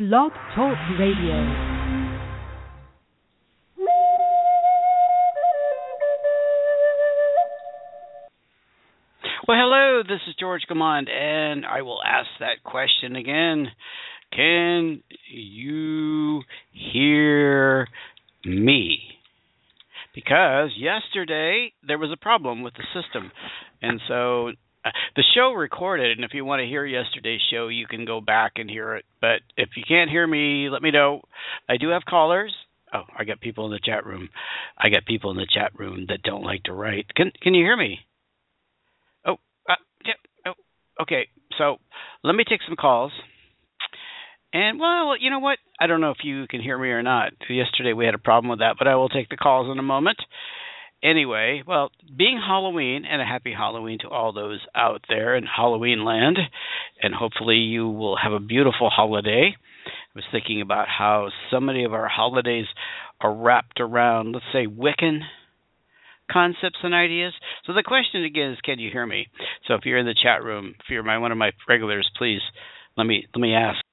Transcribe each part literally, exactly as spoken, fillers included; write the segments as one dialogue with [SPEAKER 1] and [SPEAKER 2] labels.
[SPEAKER 1] Blog Talk Radio.
[SPEAKER 2] Well, hello, this is George Gamond, and I will ask that question again. Can you hear me? Because yesterday there was a problem with the system, and so uh, the show recorded, and if you want to hear yesterday's show, you can go back and hear it. But if you can't hear me, let me know. I do have callers. Oh, I got people in the chat room. I got people in the chat room that don't like to write. Can Can you hear me? Oh, uh, yeah. Oh, okay. So let me take some calls. And, well, you know what? I don't know if you can hear me or not. Yesterday we had a problem with that, but I will take the calls in a moment. Anyway, well, being Halloween, and a happy Halloween to all those out there in Halloween land, and hopefully you will have a beautiful holiday. I was thinking about how so many of our holidays are wrapped around, let's say, Wiccan concepts and ideas. So the question again is, can you hear me? So if you're in the chat room, if you're my, one of my regulars, please let me let me ask.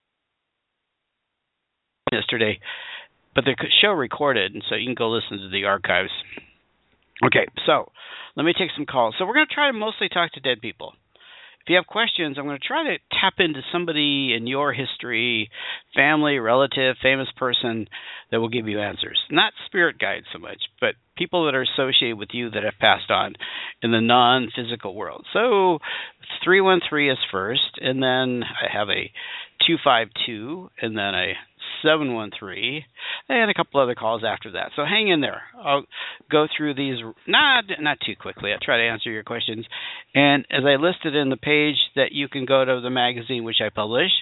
[SPEAKER 2] Yesterday, but the show recorded, and so you can go listen to the archives. Okay, so let me take some calls. So we're going to try to mostly talk to dead people. If you have questions, I'm going to try to tap into somebody in your history, family, relative, famous person that will give you answers. Not spirit guides so much, but people that are associated with you that have passed on in the non-physical world. So three one three is first, and then I have a two five two, and then a seven one three, and a couple other calls after that. So hang in there. I'll go through these not not too quickly. I'll try to answer your questions. And as I listed in the page that you can go to the magazine which I publish,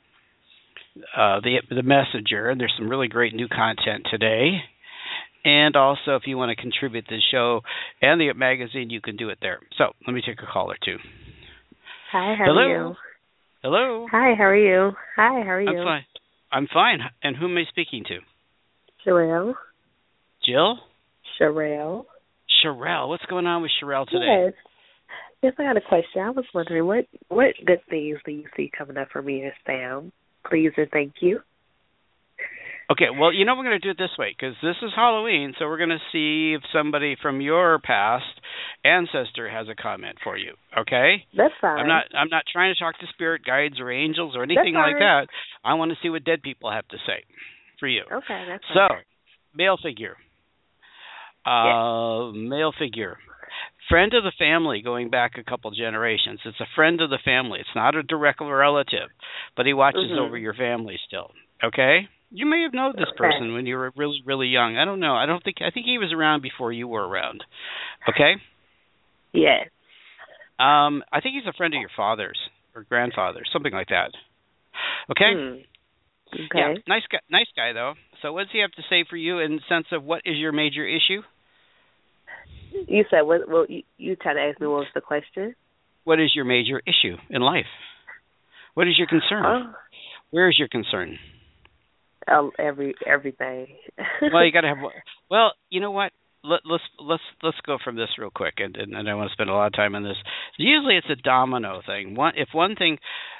[SPEAKER 2] uh, the the Messenger, and there's some really great new content today. And also, if you want to contribute to the show and the magazine, you can do it there. So let me take a call or two.
[SPEAKER 3] Hi, how
[SPEAKER 2] Hello?
[SPEAKER 3] are you?
[SPEAKER 2] Hello.
[SPEAKER 3] Hi, how are you? Hi, how are you?
[SPEAKER 2] I'm fine. I'm fine. And who am I speaking to?
[SPEAKER 3] Sherelle.
[SPEAKER 2] Jill?
[SPEAKER 3] Sherelle.
[SPEAKER 2] Sherelle. What's going on with Sherelle today?
[SPEAKER 3] Yes. Yes, I got a question. I was wondering, what, what good things do you see coming up for me and Sam? Please and thank you.
[SPEAKER 2] Okay, well, you know we're going to do it this way, because this is Halloween, so we're going to see if somebody from your past ancestor has a comment for you, okay?
[SPEAKER 3] That's fine.
[SPEAKER 2] I'm not I'm not trying to talk to spirit guides or angels or anything like that. I want to see what dead people have to say for you.
[SPEAKER 3] Okay, that's
[SPEAKER 2] so,
[SPEAKER 3] fine.
[SPEAKER 2] So, male figure. Uh, yes. Male figure. Friend of the family going back a couple generations. It's a friend of the family. It's not a direct relative, but he watches mm-hmm. over your family still, okay? You may have known this person
[SPEAKER 3] okay.
[SPEAKER 2] when you were really, really young. I don't know. I don't think. I think he was around before you were around. Okay.
[SPEAKER 3] Yes.
[SPEAKER 2] Um, I think he's a friend of your father's or grandfather's, something like that. Okay.
[SPEAKER 3] Hmm. Okay.
[SPEAKER 2] Yeah. Nice guy. Nice guy though. So, what does he have to say for you in the sense of what is your major issue?
[SPEAKER 3] You said what? Well, you, you tried to ask me what was the question.
[SPEAKER 2] What is your major issue in life? What is your concern?
[SPEAKER 3] Oh.
[SPEAKER 2] Where is your concern?
[SPEAKER 3] Um, every everything.
[SPEAKER 2] Well, you got to have. Well, you know what? Let, let's let's let's go from this real quick, and, and I don't want to spend a lot of time on this. Usually, it's a domino thing. One, if one thing.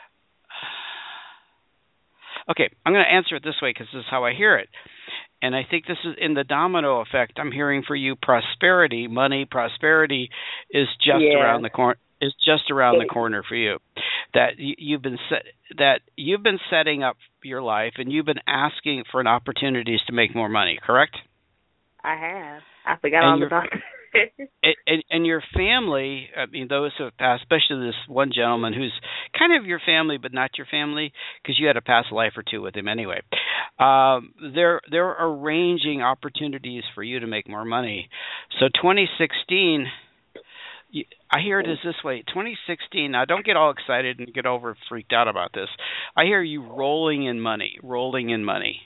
[SPEAKER 2] Okay, I'm going to answer it this way because this is how I hear it, and I think this is in the domino effect. I'm hearing for you prosperity, money, prosperity is just
[SPEAKER 3] yeah.
[SPEAKER 2] around the corner. Is just around the corner for you. That you, you've been set, that you've been setting up your life, and you've been asking for an opportunities to make more money. Correct?
[SPEAKER 3] I have. I forgot
[SPEAKER 2] and
[SPEAKER 3] all
[SPEAKER 2] your,
[SPEAKER 3] about that.
[SPEAKER 2] and, and your family. I mean, those who have passed, especially this one gentleman who's kind of your family, but not your family, because you had a past life or two with him anyway. Um, they're they're arranging opportunities for you to make more money. So, twenty sixteen. I hear it is this way. twenty sixteen, now don't get all excited and get over freaked out about this. I hear you rolling in money, rolling in money.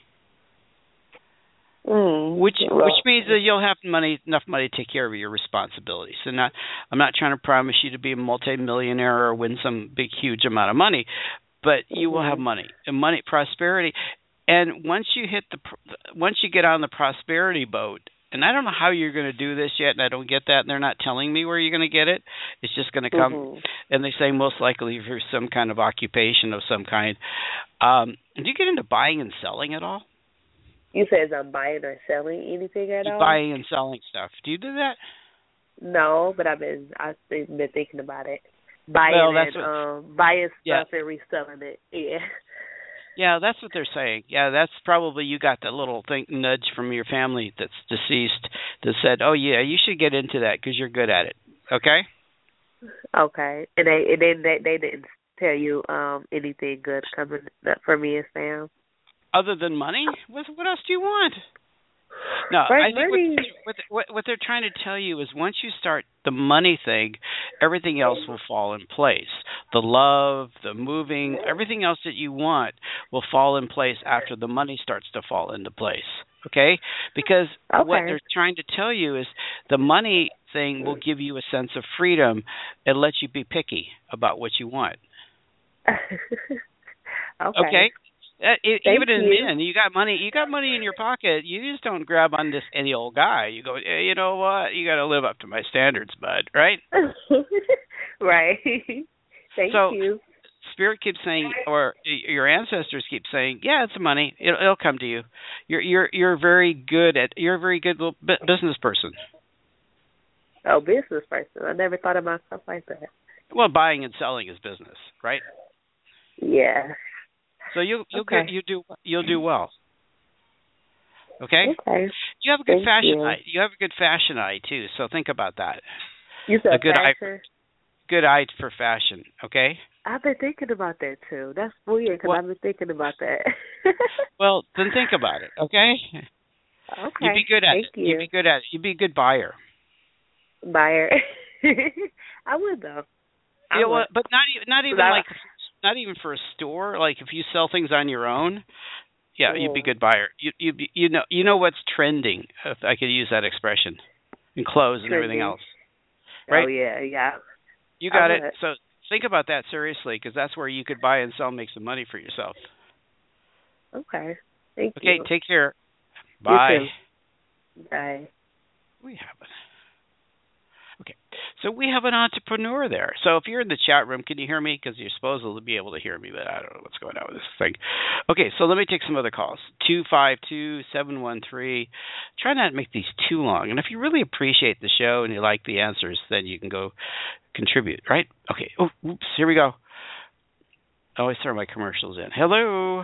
[SPEAKER 3] Mm,
[SPEAKER 2] which
[SPEAKER 3] well,
[SPEAKER 2] which means that you'll have money, enough money to take care of your responsibilities. And not, I'm not trying to promise you to be a multimillionaire or win some big, huge amount of money, but you mm-hmm. will have money, and money, prosperity. And once you hit the, once you get on the prosperity boat, and I don't know how you're going to do this yet, and I don't get that, and they're not telling me where you're going to get it. It's just going to come,
[SPEAKER 3] Mhm.
[SPEAKER 2] and they say most likely for some kind of occupation of some kind. Um, do you get into buying and selling at all?
[SPEAKER 3] You said I'm buying or selling anything at
[SPEAKER 2] You
[SPEAKER 3] all?
[SPEAKER 2] buying and selling stuff. Do you do that?
[SPEAKER 3] No, but I've been I've been been thinking about it. Buying
[SPEAKER 2] Well, that's
[SPEAKER 3] and
[SPEAKER 2] what.
[SPEAKER 3] um buying
[SPEAKER 2] Yeah,
[SPEAKER 3] stuff and reselling it. Yeah.
[SPEAKER 2] yeah, that's what they're saying. Yeah, that's probably you got that little thing nudge from your family that's deceased that said, "Oh yeah, you should get into that because you're good at it." Okay.
[SPEAKER 3] Okay. And they and then they they didn't tell you um anything good coming up for me and Sam.
[SPEAKER 2] Other than money, what what else do you want? No,
[SPEAKER 3] Right,
[SPEAKER 2] I think what,
[SPEAKER 3] money.
[SPEAKER 2] what what what they're trying to tell you is once you start the money thing, everything else will fall in place. The love, the moving, everything else that you want will fall in place after the money starts to fall into place. Okay? Because what
[SPEAKER 3] Okay.
[SPEAKER 2] they're trying to tell you is the money thing will give you a sense of freedom and let you be picky about what you want.
[SPEAKER 3] Okay.
[SPEAKER 2] Okay? Uh, e-
[SPEAKER 3] Thank
[SPEAKER 2] even in
[SPEAKER 3] you.
[SPEAKER 2] men, you got money. You got money in your pocket. You just don't grab on this any old guy. You go, "Eh, you know what? You got to live up to my standards, bud. Right?
[SPEAKER 3] Right. Thank
[SPEAKER 2] So,
[SPEAKER 3] you.
[SPEAKER 2] Spirit keeps saying, or y- your ancestors keep saying, yeah, it's money. It'll, it'll come to you. You're you're you're very good at. You're a very good little bu- business person.
[SPEAKER 3] Oh, business person. I never thought of myself like that.
[SPEAKER 2] Well, buying and selling is business, right?
[SPEAKER 3] Yeah.
[SPEAKER 2] So you you'll
[SPEAKER 3] Okay.
[SPEAKER 2] get you do you'll do well. Okay.
[SPEAKER 3] Okay.
[SPEAKER 2] You have a good
[SPEAKER 3] Thank
[SPEAKER 2] fashion
[SPEAKER 3] you.
[SPEAKER 2] eye. You have a good fashion eye too. So think about that.
[SPEAKER 3] You
[SPEAKER 2] A
[SPEAKER 3] said
[SPEAKER 2] good eye,
[SPEAKER 3] fashion?
[SPEAKER 2] good eye for fashion. Okay.
[SPEAKER 3] I've been thinking about that too. That's weird because
[SPEAKER 2] Well,
[SPEAKER 3] I've been thinking about that.
[SPEAKER 2] well, then think about it. Okay. You'd be
[SPEAKER 3] Okay.
[SPEAKER 2] good at
[SPEAKER 3] Thank
[SPEAKER 2] it. You'd
[SPEAKER 3] you.
[SPEAKER 2] be good at it. You'd be a good buyer.
[SPEAKER 3] Buyer. I would though. I
[SPEAKER 2] Yeah,
[SPEAKER 3] would.
[SPEAKER 2] well, but not even not even
[SPEAKER 3] I,
[SPEAKER 2] like not even for a store. Like if you sell things on your own, yeah, you'd be a
[SPEAKER 3] mm,
[SPEAKER 2] good buyer. You you be, you know you know what's trending. If I could use that expression, in clothes and everything
[SPEAKER 3] trendy.
[SPEAKER 2] else,
[SPEAKER 3] Oh
[SPEAKER 2] right?
[SPEAKER 3] yeah, yeah.
[SPEAKER 2] You
[SPEAKER 3] I
[SPEAKER 2] got it.
[SPEAKER 3] would.
[SPEAKER 2] So think about that seriously, because that's where you could buy and sell, and make some money for yourself.
[SPEAKER 3] Okay. Thank
[SPEAKER 2] Okay,
[SPEAKER 3] you.
[SPEAKER 2] take care.
[SPEAKER 3] You
[SPEAKER 2] Bye.
[SPEAKER 3] too. Bye.
[SPEAKER 2] We have it. Okay, so we have an entrepreneur there. So if you're in the chat room, can you hear me? Because you're supposed to be able to hear me, but I don't know what's going on with this thing. Okay, so let me take some other calls. two five two, seven one three. Try not to make these too long. And if you really appreciate the show and you like the answers, then you can go contribute, right? Okay, oh, oops, here we go. I always throw my commercials in. Hello.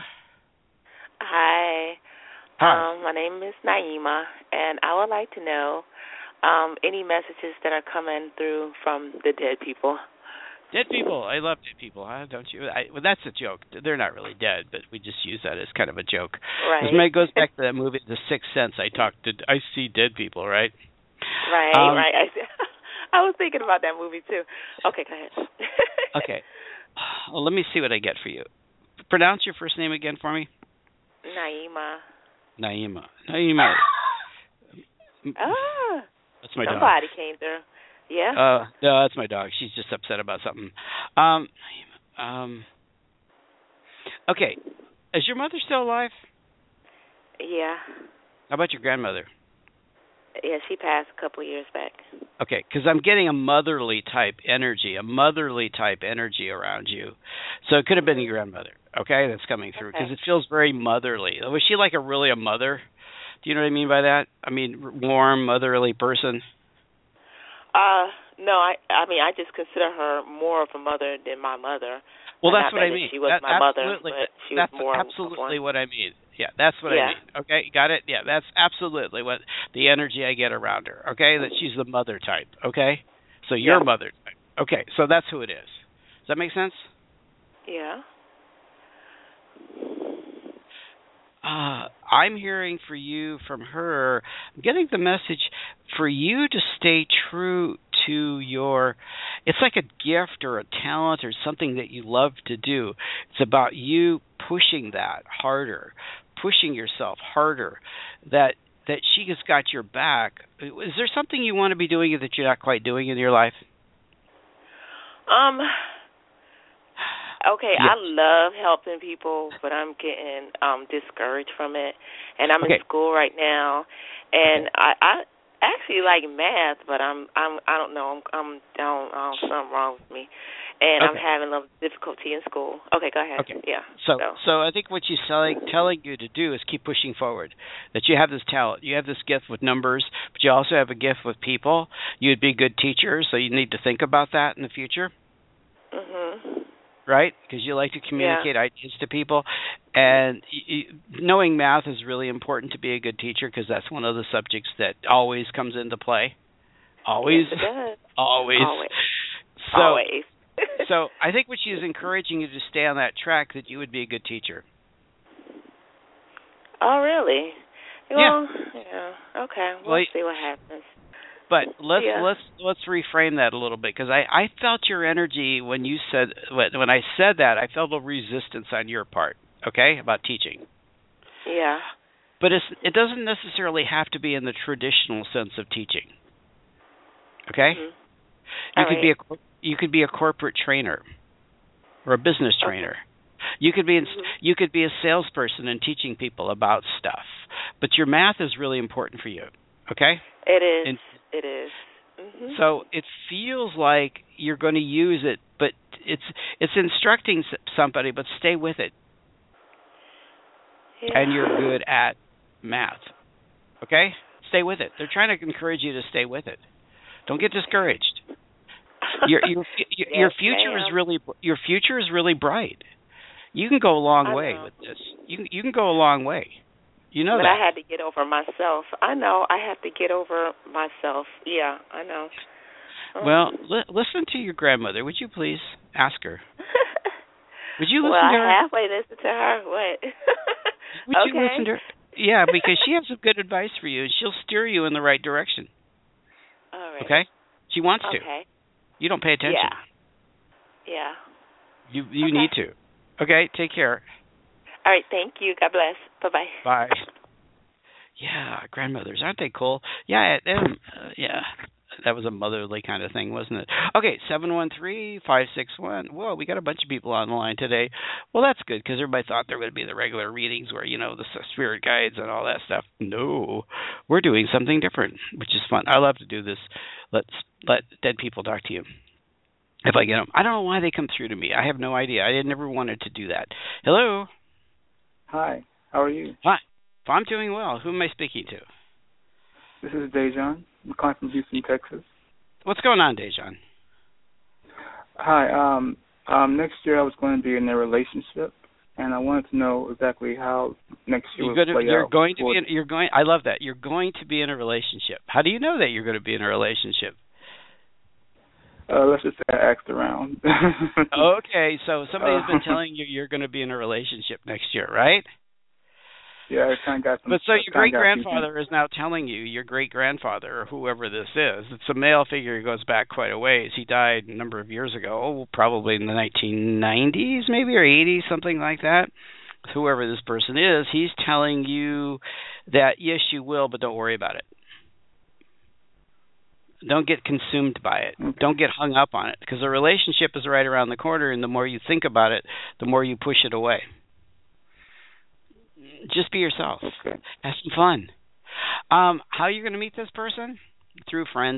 [SPEAKER 1] Hi.
[SPEAKER 2] Hi.
[SPEAKER 1] Um, my name is Naima, and I would like to know um, any messages that are coming through from the dead people.
[SPEAKER 2] Dead people. I love dead people, huh? Don't you? I, well, that's a joke. They're not really dead, but we just use that as kind of a joke.
[SPEAKER 1] Right.
[SPEAKER 2] It goes back to that movie, The Sixth Sense. I talked to, I see dead people, right?
[SPEAKER 1] Right,
[SPEAKER 2] Um,
[SPEAKER 1] right. I, I was thinking about that movie, too. Okay, go ahead.
[SPEAKER 2] okay. Well, let me see what I get for you. Pronounce your first name again for me.
[SPEAKER 1] Naima.
[SPEAKER 2] Naima. Naima.
[SPEAKER 1] Ah,
[SPEAKER 2] That's my dog.
[SPEAKER 1] somebody came through. Yeah?
[SPEAKER 2] Uh, no, that's my dog. She's just upset about something. Um, um. Okay. Is your mother still alive?
[SPEAKER 1] Yeah.
[SPEAKER 2] How about your grandmother?
[SPEAKER 1] Yeah, she passed a couple of years back.
[SPEAKER 2] Okay, because I'm getting a motherly type energy, a motherly type energy around you. So it could have been your grandmother, okay, that's coming through, because
[SPEAKER 1] Okay.
[SPEAKER 2] it feels very motherly. Was she like a really a mother? Do you know what I mean by that? I mean, warm, motherly person?
[SPEAKER 1] Uh, no, I I mean, I just consider her more of a mother than my mother.
[SPEAKER 2] Well,
[SPEAKER 1] Not
[SPEAKER 2] that's what
[SPEAKER 1] that
[SPEAKER 2] I mean.
[SPEAKER 1] She was
[SPEAKER 2] that,
[SPEAKER 1] my mother,
[SPEAKER 2] absolutely.
[SPEAKER 1] but she
[SPEAKER 2] that's
[SPEAKER 1] was more
[SPEAKER 2] absolutely
[SPEAKER 1] of one.
[SPEAKER 2] what I mean. Yeah, that's what
[SPEAKER 1] Yeah.
[SPEAKER 2] I mean. Okay, got it? Yeah, that's absolutely what the energy I get around her. Okay, that she's the mother type. Okay, so you're
[SPEAKER 1] Yeah.
[SPEAKER 2] mother type. Okay, so that's who it is. Does that make sense?
[SPEAKER 1] Yeah.
[SPEAKER 2] Uh, I'm hearing for you from her. I'm getting the message for you to stay true to your, it's like a gift or a talent or something that you love to do. It's about you pushing that harder, pushing yourself harder, that that she has got your back. Is there something you want to be doing that you're not quite doing in your life?
[SPEAKER 1] Um. Okay,
[SPEAKER 2] Yeah.
[SPEAKER 1] I love helping people, but I'm getting um discouraged from it. And I'm
[SPEAKER 2] Okay.
[SPEAKER 1] in school right now, And
[SPEAKER 2] Okay.
[SPEAKER 1] I, I actually like math, but I'm I'm I don't know I'm I'm down um, something wrong with me, and I'm
[SPEAKER 2] Okay.
[SPEAKER 1] having a little difficulty in school. Okay, go ahead.
[SPEAKER 2] Okay.
[SPEAKER 1] Yeah.
[SPEAKER 2] So,
[SPEAKER 1] So.
[SPEAKER 2] so I think what she's telling telling you to do is keep pushing forward. That you have this talent, you have this gift with numbers, but you also have a gift with people. You'd be a good teacher, so you need to think about that in the future,
[SPEAKER 1] Mhm.
[SPEAKER 2] right? Because you like to
[SPEAKER 1] Yeah.
[SPEAKER 2] communicate ideas to people, and y y knowing math is really important to be a good teacher because that's one of the subjects that always comes into play. Always,
[SPEAKER 1] Yes, it does.
[SPEAKER 2] always.
[SPEAKER 1] Always.
[SPEAKER 2] So,
[SPEAKER 1] Always.
[SPEAKER 2] so I think what she is encouraging you to stay on that track, that you would be a good teacher.
[SPEAKER 1] Oh, really?
[SPEAKER 2] Yeah.
[SPEAKER 1] Well, yeah. Okay. We'll
[SPEAKER 2] Well,
[SPEAKER 1] see what happens.
[SPEAKER 2] but let's
[SPEAKER 1] Yeah.
[SPEAKER 2] let's let's reframe that a little bit because I, I felt your energy when you said when when I said that I felt a resistance on your part. Okay, about teaching.
[SPEAKER 1] Yeah.
[SPEAKER 2] But it's it doesn't necessarily have to be in the traditional sense of teaching. Okay,
[SPEAKER 1] Mhm.
[SPEAKER 2] you
[SPEAKER 1] All
[SPEAKER 2] could
[SPEAKER 1] right.
[SPEAKER 2] be a you could be a corporate trainer or a business
[SPEAKER 1] Okay.
[SPEAKER 2] trainer. You could be in,
[SPEAKER 1] Mhm.
[SPEAKER 2] you could be a salesperson and teaching people about stuff. But your math is really important for you. Okay.
[SPEAKER 1] It is.
[SPEAKER 2] And
[SPEAKER 1] It is. Mhm.
[SPEAKER 2] so it feels like you're going to use it, but it's it's instructing s- somebody, but stay with it.
[SPEAKER 1] Yeah.
[SPEAKER 2] And you're good at math. Okay? Stay with it. They're trying to encourage you to stay with it. Don't get discouraged. Your your your, your
[SPEAKER 1] Yes,
[SPEAKER 2] future is
[SPEAKER 1] ma'am.
[SPEAKER 2] really your future is really bright. You can go a long
[SPEAKER 1] I
[SPEAKER 2] way
[SPEAKER 1] know.
[SPEAKER 2] with this. You can- you can go a long way. You know
[SPEAKER 1] But
[SPEAKER 2] that.
[SPEAKER 1] I had to get over myself. I know. I have to get over myself. Yeah, I know. Oh.
[SPEAKER 2] Well, li- listen to your grandmother, would you please? Ask her. Would you listen
[SPEAKER 1] well,
[SPEAKER 2] to her?
[SPEAKER 1] I halfway listen to her. What?
[SPEAKER 2] Would
[SPEAKER 1] okay.
[SPEAKER 2] you listen to her? Yeah, because she has some good advice for you. She'll steer you in the right direction.
[SPEAKER 1] All right.
[SPEAKER 2] Okay? She wants to.
[SPEAKER 1] Okay.
[SPEAKER 2] You don't pay attention.
[SPEAKER 1] Yeah. Yeah.
[SPEAKER 2] You you
[SPEAKER 1] Okay.
[SPEAKER 2] need to. Okay, take care.
[SPEAKER 1] All right. Thank you. God bless. Bye-bye.
[SPEAKER 2] Bye. Yeah, grandmothers, aren't they cool? Yeah, it, um, uh, yeah. That was a motherly kind of thing, wasn't it? Okay, seven one three, five six one. Whoa, we got a bunch of people on the line today. Well, that's good because everybody thought there would be the regular readings where, you know, the spirit guides and all that stuff. No, we're doing something different, which is fun. I love to do this. Let's let dead people talk to you. If I get them. I don't know why they come through to me. I have no idea. I never wanted to do that. Hello.
[SPEAKER 4] Hi, how are you?
[SPEAKER 2] Hi. I'm doing well. Who am I speaking to?
[SPEAKER 4] This is Dejan. I'm calling from Houston, Texas.
[SPEAKER 2] What's going on, Dejan?
[SPEAKER 4] Hi, um, um, next year I was going to be in a relationship, and I wanted to know exactly how next year
[SPEAKER 2] You're
[SPEAKER 4] would
[SPEAKER 2] going
[SPEAKER 4] play
[SPEAKER 2] to, you're
[SPEAKER 4] out.
[SPEAKER 2] going to
[SPEAKER 4] for-
[SPEAKER 2] be in, you're going I love that. You're going to be in a relationship. How do you know that you're going to be in a relationship?
[SPEAKER 4] Uh, let's just say I asked around.
[SPEAKER 2] Okay, so somebody's been
[SPEAKER 4] Uh,
[SPEAKER 2] telling you you're going to be in a relationship next year, right?
[SPEAKER 4] Yeah, I kind of got some.
[SPEAKER 2] But so
[SPEAKER 4] I
[SPEAKER 2] your
[SPEAKER 4] kinda
[SPEAKER 2] great
[SPEAKER 4] got some
[SPEAKER 2] grandfather is now telling you, your great grandfather or whoever this is, it's a male figure who goes back quite a ways. He died a number of years ago, probably in the nineteen nineties maybe or eighties, something like that. Whoever this person is, he's telling you that yes, you will, but don't worry about it. Don't get consumed by it.
[SPEAKER 4] Okay.
[SPEAKER 2] Don't get hung up on it because the relationship is right around the corner, and the more you think about it, the more you push it away. Just be yourself.
[SPEAKER 4] Okay.
[SPEAKER 2] Have some fun. Um, how are you going to meet this person? Through friends.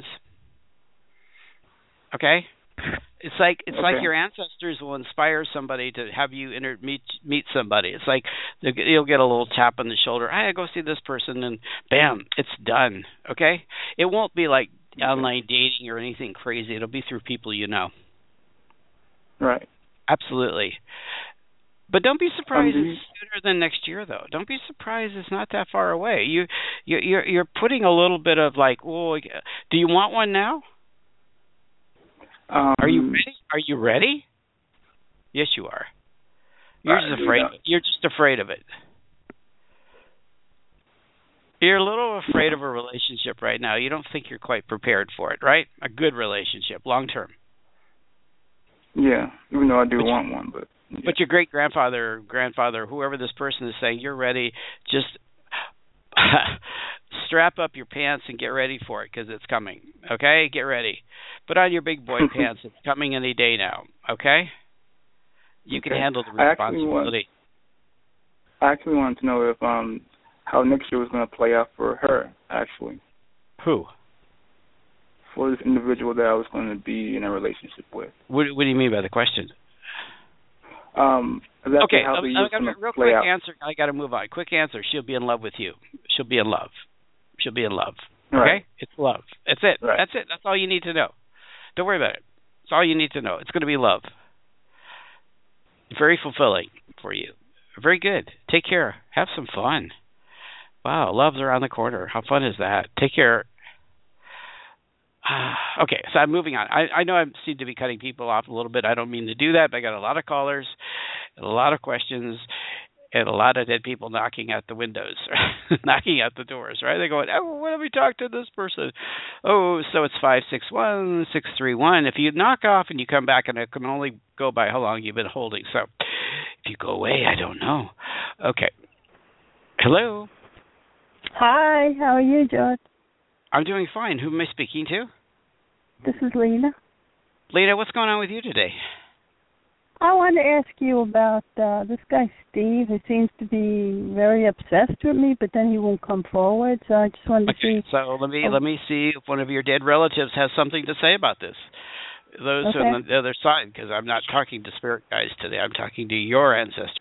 [SPEAKER 2] Okay? It's like it's
[SPEAKER 4] Okay.
[SPEAKER 2] like your ancestors will inspire somebody to have you inter- meet meet somebody. It's like you'll get a little tap on the shoulder. Hey, go see this person, and bam, it's done. Okay? It won't be like
[SPEAKER 4] Okay.
[SPEAKER 2] online dating or anything crazy. It'll be through people you know.
[SPEAKER 4] Right.
[SPEAKER 2] Absolutely. But don't be surprised
[SPEAKER 4] Um, do
[SPEAKER 2] it's sooner than next year, though. Don't be surprised it's not that far away. You, you you're you're putting a little bit of like, oh, do you want one now?
[SPEAKER 4] Um,
[SPEAKER 2] Are you ready? Are you ready? Yes, you are. You're
[SPEAKER 4] I
[SPEAKER 2] just
[SPEAKER 4] do
[SPEAKER 2] afraid.
[SPEAKER 4] not.
[SPEAKER 2] You're just afraid of it. You're a little afraid of a relationship right now. You don't think you're quite prepared for it, right? A good relationship, long term.
[SPEAKER 4] Yeah, even though I do
[SPEAKER 2] But you-
[SPEAKER 4] want one, but. Yeah.
[SPEAKER 2] But your great grandfather, grandfather, whoever this person is saying, you're ready. Just strap up your pants and get ready for it because it's coming. Okay, get ready. Put on your big boy pants. It's coming any day now. Okay. You can
[SPEAKER 4] Okay.
[SPEAKER 2] handle the
[SPEAKER 4] I actually want-
[SPEAKER 2] responsibility.
[SPEAKER 4] I actually wanted to know if um how next year was going to play out for her, actually.
[SPEAKER 2] Who?
[SPEAKER 4] For this individual that I was going to be in a relationship with.
[SPEAKER 2] What, what do you mean by the question?
[SPEAKER 4] Um, exactly
[SPEAKER 2] okay,
[SPEAKER 4] how the year's going to
[SPEAKER 2] real
[SPEAKER 4] play
[SPEAKER 2] quick
[SPEAKER 4] out.
[SPEAKER 2] answer. I got to move on. Quick answer. She'll be in love with you. She'll be in love. She'll be in love. Okay?
[SPEAKER 4] Right.
[SPEAKER 2] It's love. That's it.
[SPEAKER 4] Right.
[SPEAKER 2] That's it. That's all you need to know. Don't worry about it. That's all you need to know. It's going to be love. Very fulfilling for you. Very good. Take care. Have some fun. Wow, love's around the corner. How fun is that? Take care. Uh, okay, so I'm moving on. I, I know I seem to be cutting people off a little bit. I don't mean to do that, but I got a lot of callers, a lot of questions, and a lot of dead people knocking at the windows, knocking at the doors, right? They're going, oh, why don't we talk to this person? Oh, so it's five six one, six three one. If you knock off and you come back, and I can only go by how long you've been holding. So if you go away, I don't know. Okay. Hello.
[SPEAKER 5] Hi, how are you, George?
[SPEAKER 2] I'm doing fine. Who am I speaking to?
[SPEAKER 5] This is Lena.
[SPEAKER 2] Lena, what's going on with you today?
[SPEAKER 5] I wanted to ask you about uh, this guy, Steve, who seems to be very obsessed with me, but then he won't come forward, so I just wanted
[SPEAKER 2] okay,
[SPEAKER 5] to see.
[SPEAKER 2] So let me
[SPEAKER 5] oh.
[SPEAKER 2] let me see if one of your dead relatives has something to say about this. Those
[SPEAKER 5] okay.
[SPEAKER 2] on the other side, because I'm not talking to spirit guides today. I'm talking to your ancestors.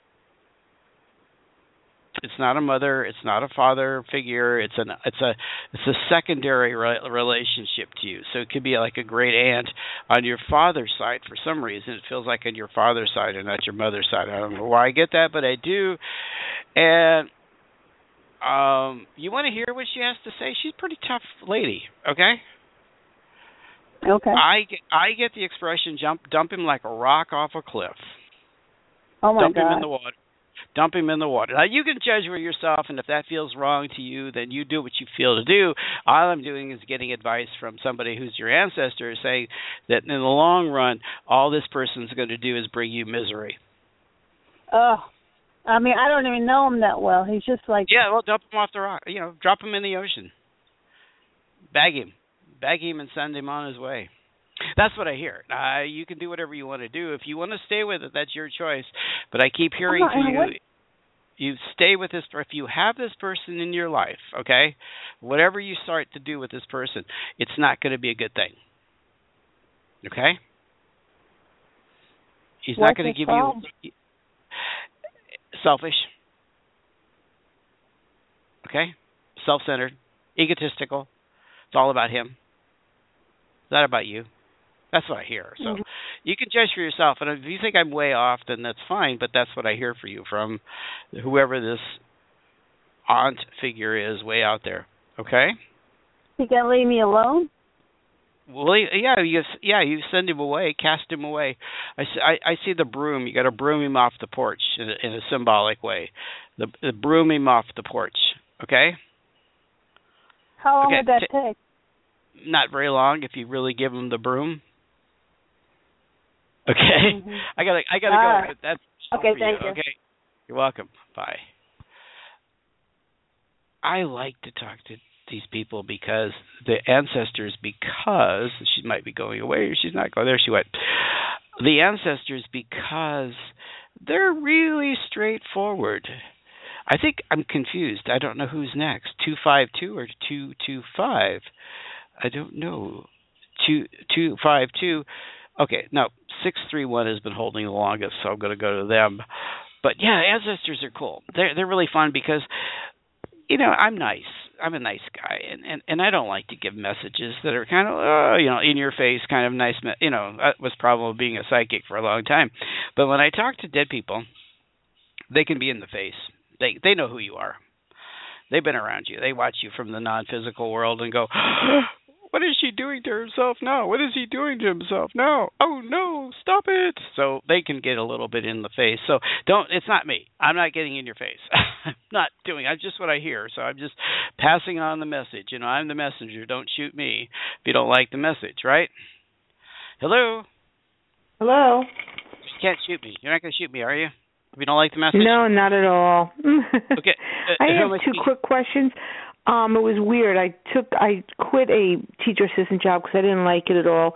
[SPEAKER 2] It's not a mother. It's not a father figure. It's an it's a it's a secondary re- relationship to you. So it could be like a great aunt on your father's side. For some reason, it feels like on your father's side and not your mother's side. I don't know why I get that, but I do. And um, you want to hear what she has to say? She's a pretty tough lady. Okay.
[SPEAKER 5] Okay.
[SPEAKER 2] I get, I get the expression jump dump him like a rock off a cliff.
[SPEAKER 5] Oh my
[SPEAKER 2] dump
[SPEAKER 5] God.
[SPEAKER 2] him in the water. Dump him in the water. Now, you can judge for yourself, and if that feels wrong to you, then you do what you feel to do. All I'm doing is getting advice from somebody who's your ancestor, saying that in the long run, all this person's going to do is bring you misery.
[SPEAKER 5] Oh, I mean, I don't even know him that well. He's just like...
[SPEAKER 2] Yeah, well, dump him off the rock. You know, drop him in the ocean. Bag him. Bag him and send him on his way. That's what I hear. Uh, you can do whatever you want to do. If you want to stay with it, that's your choice. But I keep hearing from you, you stay with this. If you have this person in your life, okay, whatever you start to do with this person, it's not going to be a good thing. Okay? He's
[SPEAKER 5] What's
[SPEAKER 2] not going to give
[SPEAKER 5] problem?
[SPEAKER 2] you... Selfish. Okay? Self-centered. Egotistical. It's all about him. It's not about you. That's what I hear. So mm-hmm. you can judge for yourself. And if you think I'm way off, then that's fine. But that's what I hear for you from whoever this aunt figure is way out there. Okay?
[SPEAKER 5] You gonna leave me alone?
[SPEAKER 2] Well, yeah, you yeah, you send him away, cast him away. I, I, I see the broom. You got to broom him off the porch in a, in a symbolic way. The, the broom him off the porch. Okay?
[SPEAKER 5] How long
[SPEAKER 2] okay.
[SPEAKER 5] would that
[SPEAKER 2] T-
[SPEAKER 5] take?
[SPEAKER 2] Not very long if you really give him the broom. Okay, mm-hmm. I gotta, I gotta
[SPEAKER 5] ah.
[SPEAKER 2] go. But that's
[SPEAKER 5] okay. Thank
[SPEAKER 2] you.
[SPEAKER 5] you.
[SPEAKER 2] Okay, you're welcome. Bye. I like to talk to these people because the ancestors, because she might be going away, or she's not going there. She went. The ancestors, because they're really straightforward. I think I'm confused. I don't know who's next. Two five two or two two five. I don't know. Two two five two. Okay, no, six three one has been holding the longest, so I'm going to go to them. But yeah, ancestors are cool. They're they're really fun because, you know, I'm nice. I'm a nice guy, and, and, and I don't like to give messages that are kind of, uh, you know, in your face, kind of nice. Me- you know, that was probably being a psychic for a long time. But when I talk to dead people, they can be in the face. They they know who you are. They've been around you. They watch you from the non-physical world and go, what is she doing to herself now? What is he doing to himself now? Oh, no, stop it. So they can get a little bit in the face. So don't, it's not me. I'm not getting in your face. I'm not doing, I'm just what I hear. So I'm just passing on the message. You know, I'm the messenger. Don't shoot me if you don't like the message, right? Hello?
[SPEAKER 6] Hello?
[SPEAKER 2] You can't shoot me. You're not going to shoot me, are you? If you don't like the message?
[SPEAKER 6] No, not at all.
[SPEAKER 2] Okay. Uh,
[SPEAKER 6] I have two
[SPEAKER 2] speaking?
[SPEAKER 6] quick questions. Um, it was weird. I took, I quit a teacher assistant job because I didn't like it at all,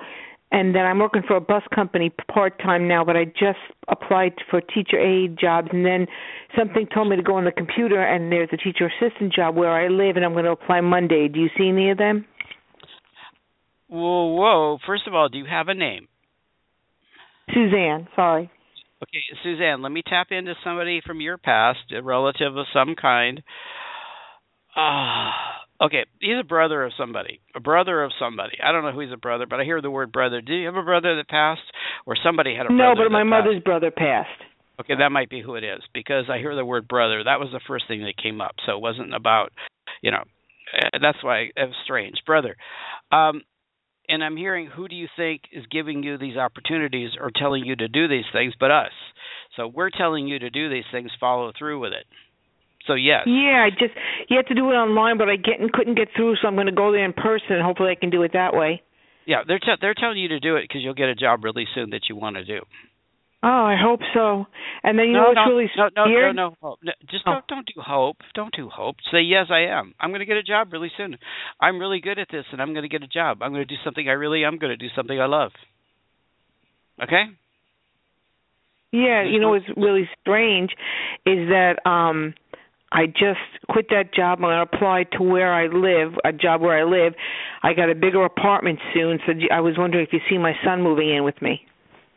[SPEAKER 6] And then I'm working for a bus company part-time now, but I just applied for teacher aide jobs, and then something told me to go on the computer, and there's a teacher assistant job where I live, and I'm going to apply Monday. Do you see any of them?
[SPEAKER 2] Whoa, whoa. First of all, do you have a name?
[SPEAKER 6] Suzanne, sorry.
[SPEAKER 2] Okay, Suzanne, let me tap into somebody from your past, a relative of some kind. Ah, uh, okay, he's a brother of somebody, a brother of somebody. I don't know who he's a brother, but I hear the word brother. Do you have a brother that passed, or somebody had a brother?
[SPEAKER 6] No, but my
[SPEAKER 2] passed?
[SPEAKER 6] mother's brother passed.
[SPEAKER 2] Okay, that might be who it is, because I hear the word brother. That was the first thing that came up, so it wasn't about, you know, that's why it was strange. Brother. Um, and I'm hearing, who do you think is giving you these opportunities or telling you to do these things but us? So we're telling you to do these things, follow through with it. So, yes.
[SPEAKER 6] Yeah, I just, you have to do it online, but I get, couldn't get through, so I'm going to go there in person, and hopefully I can do it that way.
[SPEAKER 2] Yeah, they're te- they're telling you to do it because you'll get a job really soon that you want to do.
[SPEAKER 6] Oh, I hope so. And then you
[SPEAKER 2] no,
[SPEAKER 6] know what's
[SPEAKER 2] no,
[SPEAKER 6] really
[SPEAKER 2] no, no,
[SPEAKER 6] weird?
[SPEAKER 2] no, no, no. Just
[SPEAKER 6] oh.
[SPEAKER 2] don't don't do hope. Don't do hope. Say, yes, I am. I'm going to get a job really soon. I'm really good at this, and I'm going to get a job. I'm going to do something I really am going to do something I love. Okay?
[SPEAKER 6] Yeah, you know what's really strange is that um I just quit that job. I'm going to apply to where I live, a job where I live. I got a bigger apartment soon, so I was wondering if you see my son moving in with me.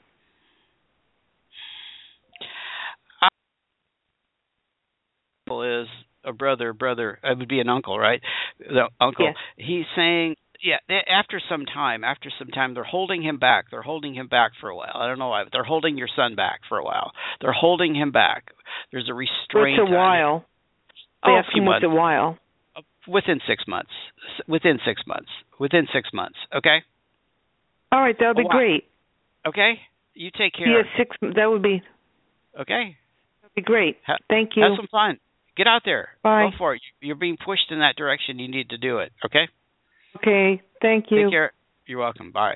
[SPEAKER 2] Is a brother, brother. It would be an uncle, right? The uncle.
[SPEAKER 6] Yes.
[SPEAKER 2] He's saying, yeah, after some time, after some time, they're holding him back. They're holding him back for a while. I don't know why, but they're holding your son back for a while. They're holding him back. There's a restraint.
[SPEAKER 6] What's a while? They
[SPEAKER 2] Oh,
[SPEAKER 6] ask him what's a while.
[SPEAKER 2] Within six months. Within six months. Within six months. Okay?
[SPEAKER 6] All right, that would be great.
[SPEAKER 2] Okay? You take care.
[SPEAKER 6] Yeah, six. That would be.
[SPEAKER 2] Okay?
[SPEAKER 6] That would be great.
[SPEAKER 2] Ha-
[SPEAKER 6] Thank you.
[SPEAKER 2] Have some fun. Get out there.
[SPEAKER 6] Bye.
[SPEAKER 2] Go for it. You're being pushed in that direction. You need to do it. Okay?
[SPEAKER 6] Okay. Thank you.
[SPEAKER 2] Take care. You're welcome. Bye.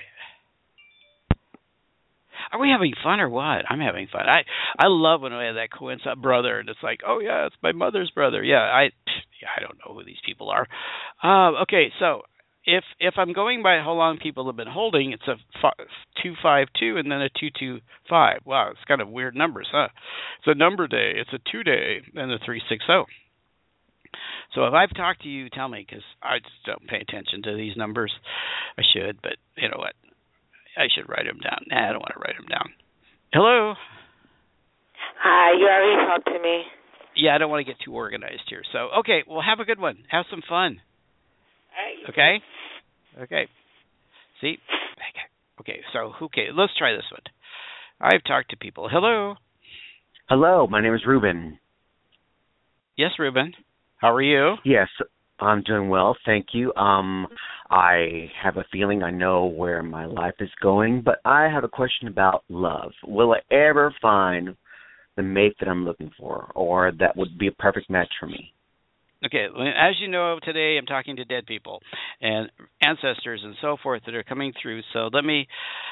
[SPEAKER 2] Are we having fun or what? I'm having fun. I I love when we have that coincident brother, and it's like, oh yeah, it's my mother's brother. Yeah, I yeah, I don't know who these people are. Uh, okay, so if if I'm going by how long people have been holding, it's a f- two five two and then a two two five. Wow, it's kind of weird numbers, huh? It's a number day. It's a two day and a three six zero. So if I've talked to you, tell me, because I just don't pay attention to these numbers. I should, but you know what? I should write them down. Nah, I don't want to write them down. Hello?
[SPEAKER 1] Hi, you already talked to me.
[SPEAKER 2] Yeah, I don't want to get too organized here. So, okay, well, have a good one. Have some fun.
[SPEAKER 1] All right.
[SPEAKER 2] Okay? Okay. See? Okay, so, okay, let's try this one. I've talked to people. Hello?
[SPEAKER 7] Hello, my name is Ruben.
[SPEAKER 2] Yes, Ruben. How are you?
[SPEAKER 7] Yes, I'm doing well, thank you. Um, I have a feeling I know where my life is going, but I have a question about love. Will I ever find the mate that I'm looking for, or that would be a perfect match for me?
[SPEAKER 2] Okay, as you know, today I'm talking to dead people and ancestors and so forth that are coming through. So let me...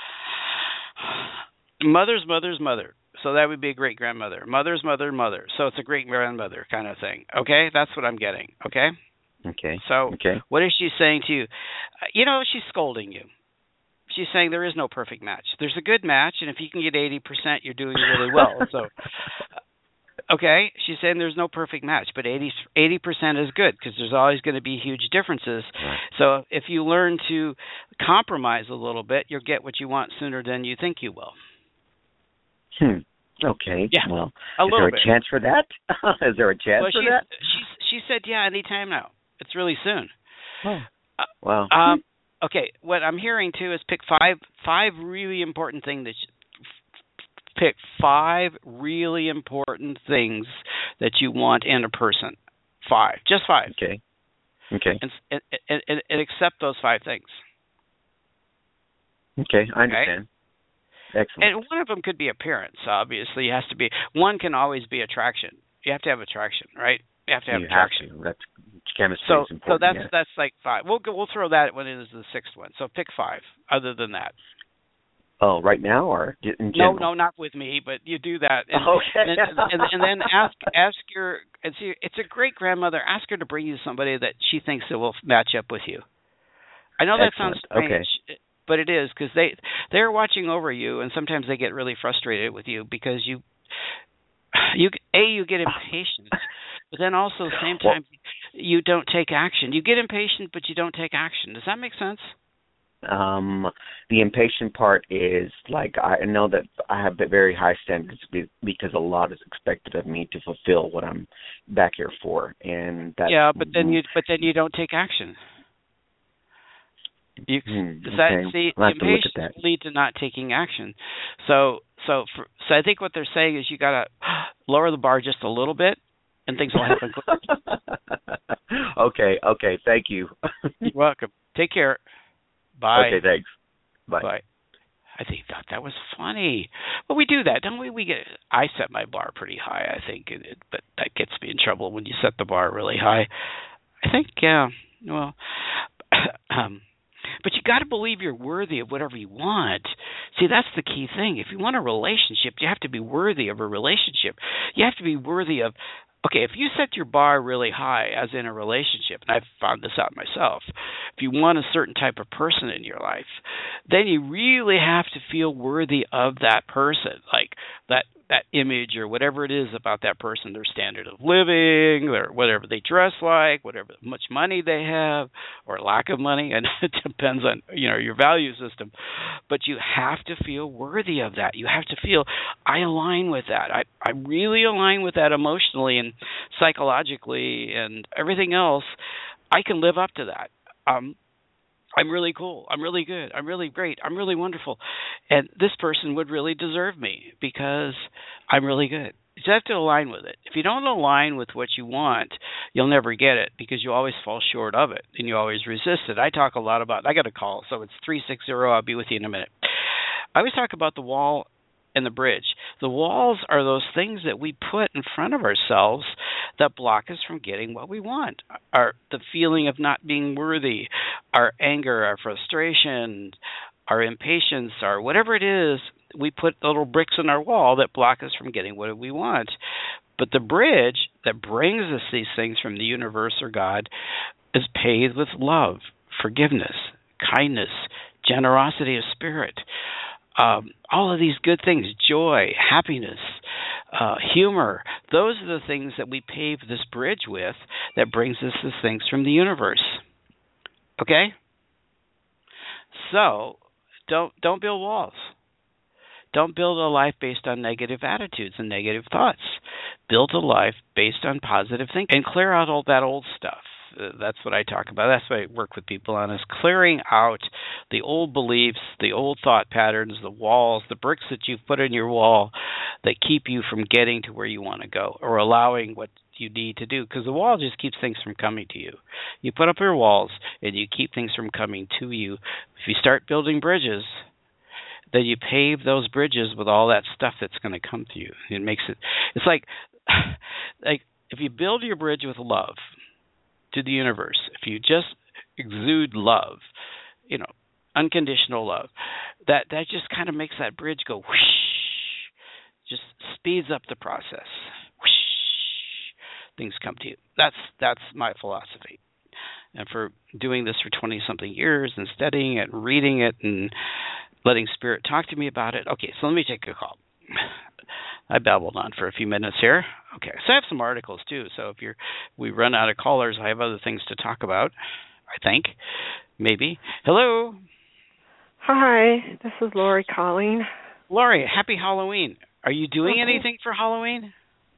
[SPEAKER 2] Mother's mother's mother. So that would be a great-grandmother. Mother's mother, mother. So it's a great-grandmother kind of thing. Okay? That's what I'm getting. Okay?
[SPEAKER 7] Okay.
[SPEAKER 2] So
[SPEAKER 7] okay.
[SPEAKER 2] What is she saying to you? Uh, you know, she's scolding you. She's saying there is no perfect match. There's a good match, and if you can get eighty percent, you're doing really well. So, okay, she's saying there's no perfect match, but eighty, eighty percent is good because there's always going to be huge differences.
[SPEAKER 7] Right.
[SPEAKER 2] So if you learn to compromise a little bit, you'll get what you want sooner than you think you will.
[SPEAKER 7] Hmm. Okay.
[SPEAKER 2] Yeah.
[SPEAKER 7] Well,
[SPEAKER 2] a
[SPEAKER 7] is there a
[SPEAKER 2] bit.
[SPEAKER 7] chance for that? Is there a chance
[SPEAKER 2] well,
[SPEAKER 7] for
[SPEAKER 2] she's,
[SPEAKER 7] that?
[SPEAKER 2] She's, she said, yeah, anytime now. It's really soon.
[SPEAKER 7] Oh. Wow.
[SPEAKER 2] Um, okay, what I'm hearing too is pick five five really important things that you, pick five really important things that you want in a person. Five, just five.
[SPEAKER 7] Okay. Okay.
[SPEAKER 2] And and, and, and accept those five things.
[SPEAKER 7] Okay, I understand.
[SPEAKER 2] Okay?
[SPEAKER 7] Excellent.
[SPEAKER 2] And one of them could be appearance. Obviously, it has to be. One can always be attraction. You have to have attraction, right? You have to have
[SPEAKER 7] you
[SPEAKER 2] attraction.
[SPEAKER 7] Have to. That's chemistry
[SPEAKER 2] so,
[SPEAKER 7] is important.
[SPEAKER 2] So that's
[SPEAKER 7] yeah.
[SPEAKER 2] that's like five. We'll go, we'll throw that one in as the sixth one. So pick five. Other than that.
[SPEAKER 7] Oh, right now or in general?
[SPEAKER 2] No, no, not with me. But you do that. And,
[SPEAKER 7] okay.
[SPEAKER 2] and, and, and, and then ask ask your. It's it's a great grandmother. Ask her to bring you somebody that she thinks that will match up with you. I know that
[SPEAKER 7] Excellent.
[SPEAKER 2] sounds strange.
[SPEAKER 7] Okay.
[SPEAKER 2] but it is because they they're watching over you, and sometimes they get really frustrated with you because you you a you get impatient, but then also at the same time you don't take action. You get impatient, but you don't take action. Does that make sense?
[SPEAKER 7] Um, the impatient part is like I know that I have very high standards because a lot is expected of me to fulfill what I'm back here for, and that.
[SPEAKER 2] Yeah, but then you but then you don't take action. You
[SPEAKER 7] hmm,
[SPEAKER 2] does that
[SPEAKER 7] okay.
[SPEAKER 2] see
[SPEAKER 7] I'll have to look
[SPEAKER 2] impatience
[SPEAKER 7] at that.
[SPEAKER 2] lead to not taking action. So so for, so I think what they're saying is you got to lower the bar just a little bit, and things will happen quicker.
[SPEAKER 7] okay, okay, thank you.
[SPEAKER 2] You're welcome. Take care. Bye.
[SPEAKER 7] Okay, thanks. Bye.
[SPEAKER 2] Bye. I think that that was funny. Well, we do that, don't we? We get. I set my bar pretty high, I think, and it, but that gets me in trouble when you set the bar really high. I think, yeah. Well, um, but you got to believe you're worthy of whatever you want. See, that's the key thing. If you want a relationship, you have to be worthy of a relationship. You have to be worthy of. Okay, if you set your bar really high, as in a relationship, and I've found this out myself, if you want a certain type of person in your life, then you really have to feel worthy of that person, like that that image or whatever it is about that person, their standard of living, or whatever they dress like, whatever much money they have or lack of money, and it depends on, you know, your value system. But you have to feel worthy of that. You have to feel, I align with that. I, I really align with that emotionally and psychologically and everything else. I can live up to that. Um, I'm really cool. I'm really good. I'm really great. I'm really wonderful. And this person would really deserve me because I'm really good. You have to align with it. If you don't align with what you want, you'll never get it because you always fall short of it and you always resist it. I talk a lot about, I got a call, so it's three six zero. I'll be with you in a minute. I always talk about the wall and the bridge. The walls are those things that we put in front of ourselves that block us from getting what we want. Our the feeling of not being worthy, our anger, our frustration, our impatience, or whatever it is, we put little bricks in our wall that block us from getting what we want. But the bridge that brings us these things from the universe or God is paved with love, forgiveness, kindness, generosity of spirit. Um, all of these good things, joy, happiness, uh, humor, those are the things that we pave this bridge with that brings us these things from the universe. Okay? So, don't don't build walls. Don't build a life based on negative attitudes and negative thoughts. Build a life based on positive thinking and clear out all that old stuff. Uh, that's what I talk about. That's what I work with people on, is clearing out the old beliefs, the old thought patterns, the walls, the bricks that you've put in your wall that keep you from getting to where you want to go or allowing what you need to do, because the wall just keeps things from coming to you. You put up your walls and you keep things from coming to you. If you start building bridges, then you pave those bridges with all that stuff that's going to come to you. It makes it, it's like, like if you build your bridge with love to the universe, if you just exude love, you know, unconditional love, that, that just kind of makes that bridge go whoosh, just speeds up the process. Whoosh, things come to you. That's that's my philosophy. And for doing this for twenty-something years and studying it and reading it and letting Spirit talk to me about it. Okay, so let me take a call. I babbled on for a few minutes here. Okay, so I have some articles too. So if you're, we run out of callers, I have other things to talk about, I think. Maybe. Hello.
[SPEAKER 8] Hi, this is Lori calling.
[SPEAKER 2] Lori, happy Halloween. Are you doing
[SPEAKER 8] Okay.
[SPEAKER 2] anything for Halloween?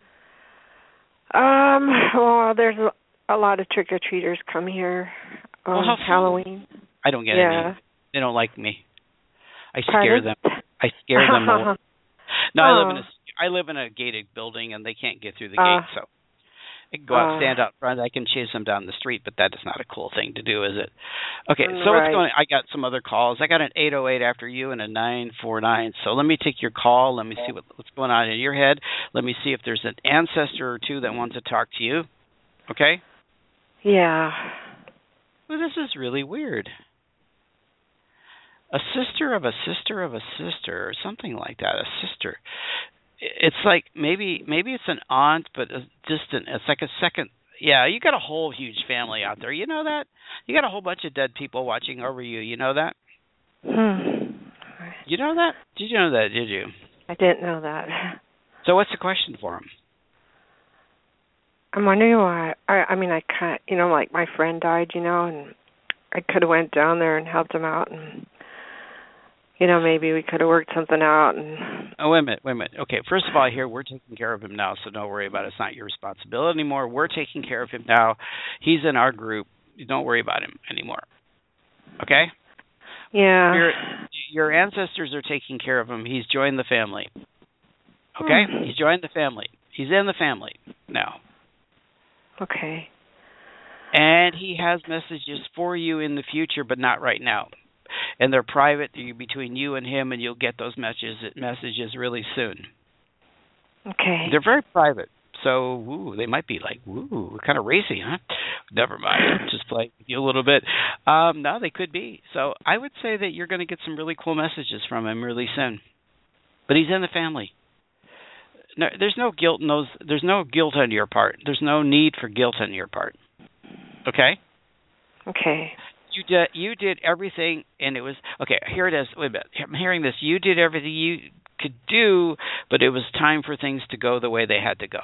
[SPEAKER 8] Um, well, there's a, a lot of trick-or-treaters come here on
[SPEAKER 2] Well, how fun.
[SPEAKER 8] Halloween.
[SPEAKER 2] I don't get
[SPEAKER 8] Yeah.
[SPEAKER 2] any. They don't like me. I scare
[SPEAKER 8] Pardon?
[SPEAKER 2] them. I scare them more. No, I live in
[SPEAKER 8] Oh.
[SPEAKER 2] a I live in a gated building, and they can't get through the
[SPEAKER 8] Uh,
[SPEAKER 2] gate. So I can go out,
[SPEAKER 8] uh,
[SPEAKER 2] stand out front. I can chase them down the street, but that is not a cool thing to do, is it? Okay, so
[SPEAKER 8] Right.
[SPEAKER 2] what's going? I got some other calls. I got an eight oh eight after you and a nine four nine. So let me take your call. Let me see what, what's going on in your head. Let me see if there's an ancestor or two that wants to talk to you. Okay?
[SPEAKER 8] Yeah.
[SPEAKER 2] Well, this is really weird. A sister of a sister of a sister, or something like that. A sister. It's like maybe maybe it's an aunt, but a distant. It's like a second. Yeah, you got a whole huge family out there. You know that? You got a whole bunch of dead people watching over you. You know that?
[SPEAKER 8] Hmm.
[SPEAKER 2] You know that? Did you know that? Did you?
[SPEAKER 8] I didn't know that.
[SPEAKER 2] So what's the question for him?
[SPEAKER 8] I'm wondering why. I, I mean, I can't. You know, like my friend died. You know, and I could have went down there and helped him out, and you know, maybe we could have worked something out. And
[SPEAKER 2] oh, wait a minute, wait a minute. Okay, first of all, here we're taking care of him now, so don't worry about it. It's not your responsibility anymore. We're taking care of him now. He's in our group. Don't worry about him anymore. Okay?
[SPEAKER 8] Yeah.
[SPEAKER 2] Your, your ancestors are taking care of him. He's joined the family. Okay?
[SPEAKER 8] Hmm.
[SPEAKER 2] He's joined the family. He's in the family now.
[SPEAKER 8] Okay.
[SPEAKER 2] And he has messages for you in the future, but not right now. And they're private. They're between you and him, and you'll get those messages messages really soon.
[SPEAKER 8] Okay.
[SPEAKER 2] They're very private. So, ooh, they might be like, ooh, kind of racy, huh? Never mind. I'm just playing with you a little bit. Um, no, they could be. So I would say that you're going to get some really cool messages from him really soon. But he's in the family. No, there's no guilt in those. There's no guilt on your part. There's no need for guilt on your part. Okay?
[SPEAKER 8] Okay.
[SPEAKER 2] You did. You did everything, and it was okay. Here it is. Wait a minute. I'm hearing this. You did everything you could do, but it was time for things to go the way they had to go.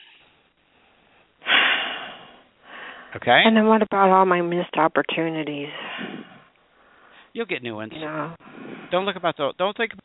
[SPEAKER 2] Okay.
[SPEAKER 8] And then what about all my missed opportunities?
[SPEAKER 2] You'll get new ones.
[SPEAKER 8] You know.
[SPEAKER 2] Don't look about the. Don't think.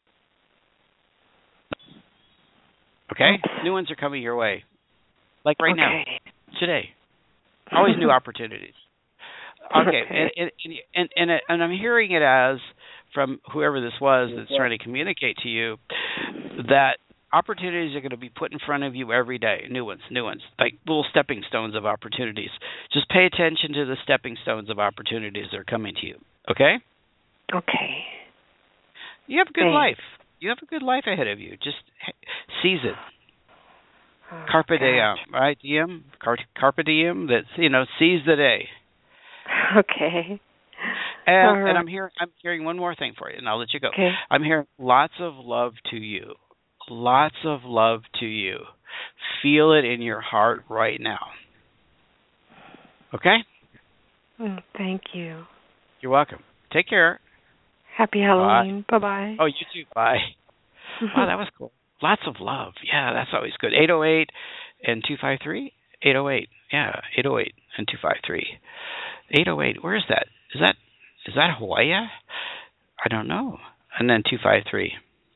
[SPEAKER 2] Okay.
[SPEAKER 8] Oops.
[SPEAKER 2] New ones are coming your way, like right
[SPEAKER 8] okay.
[SPEAKER 2] now, today. Always new opportunities. Okay,
[SPEAKER 8] okay.
[SPEAKER 2] And, and and and it, and I'm hearing it as from whoever this was that's trying to communicate to you that opportunities are going to be put in front of you every day. New ones, new ones, like little stepping stones of opportunities. Just pay attention to the stepping stones of opportunities that are coming to you. Okay?
[SPEAKER 8] Okay.
[SPEAKER 2] You have a good
[SPEAKER 8] Thanks.
[SPEAKER 2] life. You have a good life ahead of you. Just seize it.
[SPEAKER 8] Oh,
[SPEAKER 2] Carpe
[SPEAKER 8] God.
[SPEAKER 2] diem, right? Diem, Car- carpe diem. That's you know, seize the day.
[SPEAKER 8] Okay.
[SPEAKER 2] And,
[SPEAKER 8] right.
[SPEAKER 2] and I'm hearing I'm hearing one more thing for you, and I'll let you go.
[SPEAKER 8] Okay.
[SPEAKER 2] I'm hearing lots of love to you. Lots of love to you. Feel it in your heart right now. Okay?
[SPEAKER 8] Oh, thank you.
[SPEAKER 2] You're welcome. Take care.
[SPEAKER 8] Happy Halloween. Bye bye.
[SPEAKER 2] Oh, you too. Bye. Wow, that was cool. Lots of love. Yeah, that's always good. eight oh eight and two five three? eight oh eight. Yeah, eight oh eight and two five three. eight oh eight. Where is that? Is that is that Hawaii? I don't know. And then two five three.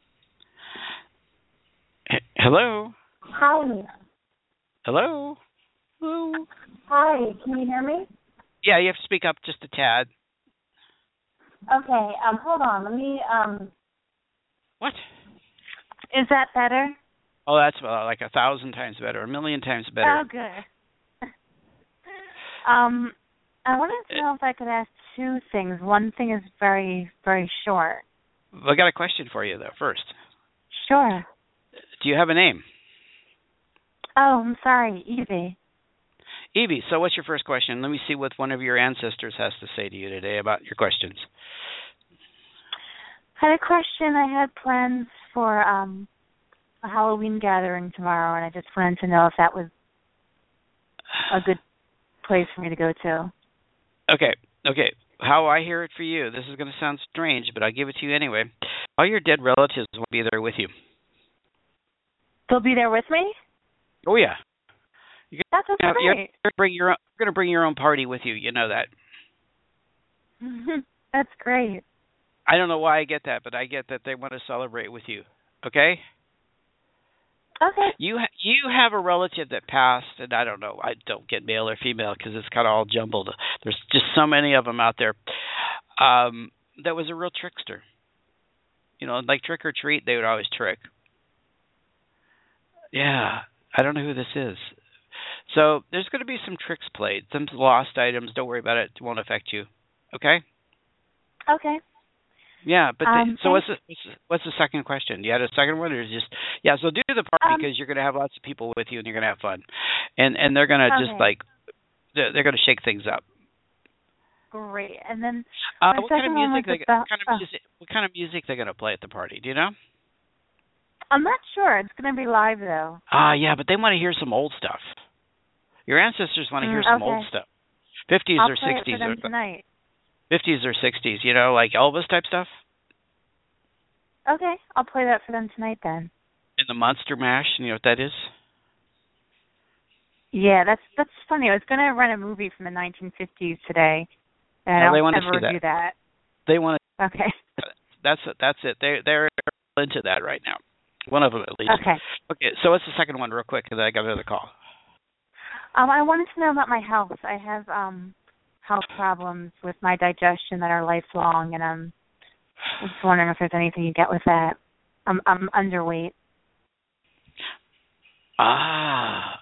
[SPEAKER 2] H- Hello?
[SPEAKER 9] Hi.
[SPEAKER 2] Hello? Hello?
[SPEAKER 9] Hi, can you hear me?
[SPEAKER 2] Yeah, you have to speak up just a tad.
[SPEAKER 9] Okay, um, hold on. Let me, um...
[SPEAKER 2] What?
[SPEAKER 9] Is that better?
[SPEAKER 2] Oh, that's uh, like a thousand times better, a million times better.
[SPEAKER 9] Oh, good. um, I wanted to know if I could ask two things. One thing is very, very short.
[SPEAKER 2] I got a question for you, though, first.
[SPEAKER 9] Sure.
[SPEAKER 2] Do you have a name?
[SPEAKER 9] Oh, I'm sorry, Evie.
[SPEAKER 2] Evie, so what's your first question? Let me see what one of your ancestors has to say to you today about your questions.
[SPEAKER 9] I had a question. I had plans for um, a Halloween gathering tomorrow, and I just wanted to know if that was a good place for me to go to.
[SPEAKER 2] Okay, okay. How I hear it for you, this is going to sound strange, but I'll give it to you anyway. All your dead relatives will be there with you.
[SPEAKER 9] They'll be there with me?
[SPEAKER 2] Oh, yeah. You're
[SPEAKER 9] That's
[SPEAKER 2] gonna,
[SPEAKER 9] great.
[SPEAKER 2] you're gonna bring your own, you're going to bring your own party with you. You know that.
[SPEAKER 9] That's great.
[SPEAKER 2] I don't know why I get that, but I get that they want to celebrate with you. Okay?
[SPEAKER 9] Okay.
[SPEAKER 2] You ha- you have a relative that passed, and I don't know. I don't get male or female because it's kind of all jumbled. There's just so many of them out there. Um, that was a real trickster. You know, like trick or treat, they would always trick. Yeah, I don't know who this is. So there's going to be some tricks played, some lost items. Don't worry about it; it won't affect you. Okay?
[SPEAKER 9] Okay.
[SPEAKER 2] Yeah, but
[SPEAKER 9] um,
[SPEAKER 2] the, so what's the, what's the what's the second question? You had a second one, or just yeah? So do the party
[SPEAKER 9] um,
[SPEAKER 2] because you're going to have lots of people with you, and you're going to have fun, and and they're going to
[SPEAKER 9] okay.
[SPEAKER 2] just like they're, they're going to shake things up.
[SPEAKER 9] Great. And then
[SPEAKER 2] uh,
[SPEAKER 9] my
[SPEAKER 2] what kind of
[SPEAKER 9] second one
[SPEAKER 2] music?
[SPEAKER 9] was
[SPEAKER 2] They,
[SPEAKER 9] about,
[SPEAKER 2] what kind of
[SPEAKER 9] uh,
[SPEAKER 2] music? What kind of music they're going to play at the party? Do you know?
[SPEAKER 9] I'm not sure. It's going to be live though.
[SPEAKER 2] Ah, uh, yeah, but they want to hear some old stuff. Your ancestors want to
[SPEAKER 9] Mm,
[SPEAKER 2] hear some
[SPEAKER 9] okay.
[SPEAKER 2] old stuff, fifties
[SPEAKER 9] I'll
[SPEAKER 2] or
[SPEAKER 9] play
[SPEAKER 2] sixties
[SPEAKER 9] it for them
[SPEAKER 2] or
[SPEAKER 9] tonight.
[SPEAKER 2] fifties or sixties, you know, like Elvis type stuff.
[SPEAKER 9] Okay, I'll play that for them tonight then.
[SPEAKER 2] In the Monster Mash, you know what that is?
[SPEAKER 9] Yeah, that's that's funny. I was going to run a movie from the nineteen fifties today, and
[SPEAKER 2] No,
[SPEAKER 9] I
[SPEAKER 2] they
[SPEAKER 9] don't
[SPEAKER 2] want to
[SPEAKER 9] ever
[SPEAKER 2] see that.
[SPEAKER 9] do that.
[SPEAKER 2] They want
[SPEAKER 9] to. Okay.
[SPEAKER 2] That's it. That's it. They they're into that right now. One of them at least.
[SPEAKER 9] Okay.
[SPEAKER 2] Okay. So what's the second one, real quick? Because I got another call.
[SPEAKER 9] Um, I wanted to know about my health. I have um health problems with my digestion that are lifelong, and I'm just wondering if there's anything you get with that. I'm I'm underweight.
[SPEAKER 2] Ah.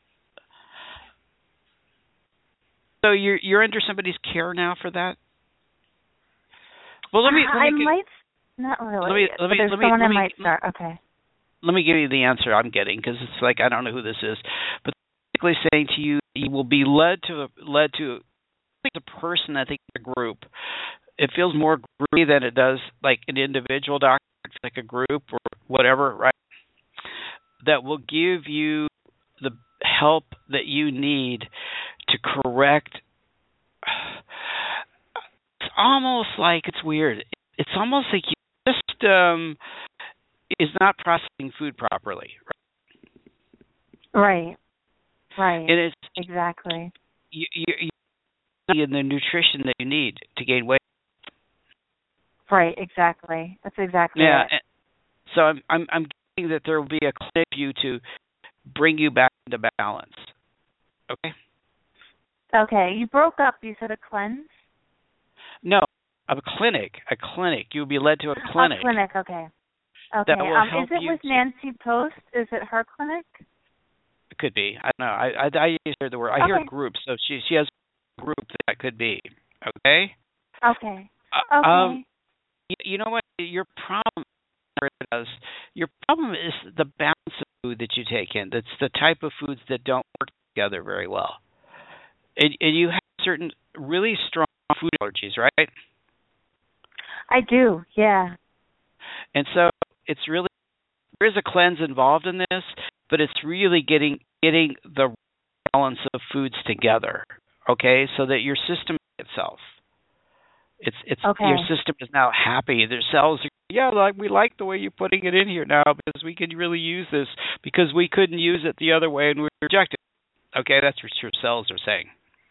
[SPEAKER 2] So you're you're under somebody's care now for that? Well, let me. Let me
[SPEAKER 9] I
[SPEAKER 2] get,
[SPEAKER 9] might not really.
[SPEAKER 2] Let me. Let me.
[SPEAKER 9] But there's
[SPEAKER 2] Let me.
[SPEAKER 9] someone
[SPEAKER 2] Let
[SPEAKER 9] I
[SPEAKER 2] me,
[SPEAKER 9] might start. Okay.
[SPEAKER 2] Let me give you the answer I'm getting, because it's like I don't know who this is, but basically saying to you, you will be led to led to a person. I think a group. It feels more groupy than it does like an individual doctor. It's like a group or whatever, right? That will give you the help that you need to correct. It's almost like it's weird. It's almost like you just um, is not processing food properly.
[SPEAKER 9] Right. Right.
[SPEAKER 2] And it's
[SPEAKER 9] exactly.
[SPEAKER 2] You, you, you need the nutrition that you need to gain weight.
[SPEAKER 9] Right. Exactly. That's exactly
[SPEAKER 2] yeah,
[SPEAKER 9] it.
[SPEAKER 2] So I'm I'm I'm getting that there will be a clinic for you to bring you back into balance. Okay.
[SPEAKER 9] Okay. You broke up. You said a cleanse.
[SPEAKER 2] No, a clinic. A clinic. You'll be led to a clinic.
[SPEAKER 9] A clinic. Okay. Okay.
[SPEAKER 2] That will
[SPEAKER 9] um,
[SPEAKER 2] help
[SPEAKER 9] is it
[SPEAKER 2] you
[SPEAKER 9] with
[SPEAKER 2] to,
[SPEAKER 9] Nancy Post? Is it her clinic?
[SPEAKER 2] It could be. I don't know. I I, I hear the word. I
[SPEAKER 9] okay.
[SPEAKER 2] hear groups. So she she has a group that could be. Okay.
[SPEAKER 9] Okay.
[SPEAKER 2] Uh,
[SPEAKER 9] okay.
[SPEAKER 2] Um, you, you know what? Your problem is your problem is the balance of food that you take in. That's the type of foods that don't work together very well. And, and you have certain really strong food allergies, right?
[SPEAKER 9] I do. Yeah.
[SPEAKER 2] And so it's really there is a cleanse involved in this, but it's really getting getting the balance of foods together, okay, so that your system itself, it's it's
[SPEAKER 9] okay.
[SPEAKER 2] your system is now happy. Their cells are, yeah, like we like the way you're putting it in here now because we could really use this because we couldn't use it the other way and we rejected it. Okay, that's what your cells are saying.